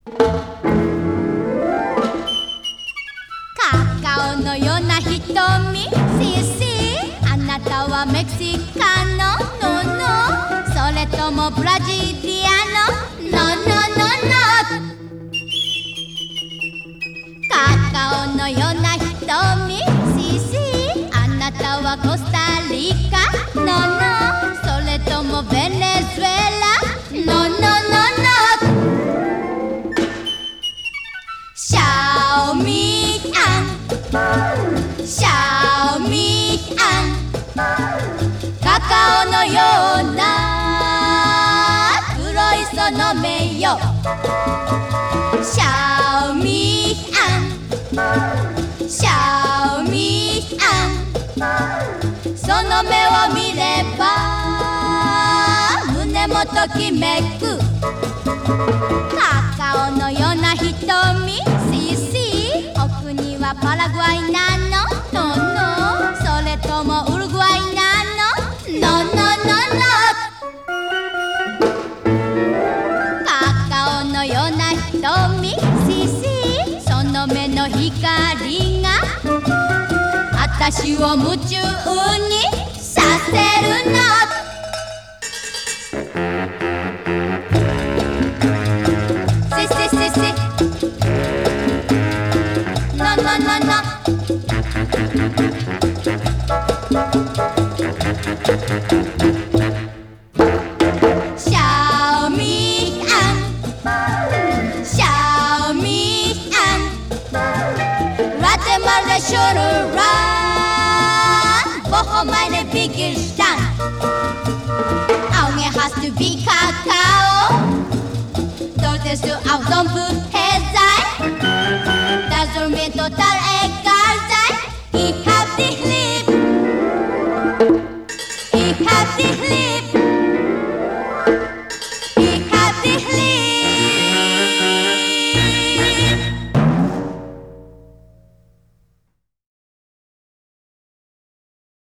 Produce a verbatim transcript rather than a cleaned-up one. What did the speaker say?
カカオのような瞳、シシあなたはメキシカノ、ノノそれともブラジリアノ、ノノノノカカオのような瞳、シシあなたはコスタリカ、ノノそれともベネズエラ、ノノノノシャオミアン、シャオミアンカカオのような黒いその目よシャオミアン、シャオミアンその目を見れば胸もときめくカカオのような瞳、シシ奥にはパラグアイなの、ノノそれともウルグアイなの、ノノノノカカオのような瞳、シシその目の光があたしを夢中にさせるのシシシシノノノノシャオミアン、シャオミアンラテマラシュルランBoho meine Biggestan Aunque hast du wie Kakao Solltest du auch so Buffet sein Das soll mir total egal sein Ich hab dich lieb Ich hab dich lieb Ich hab dich lieb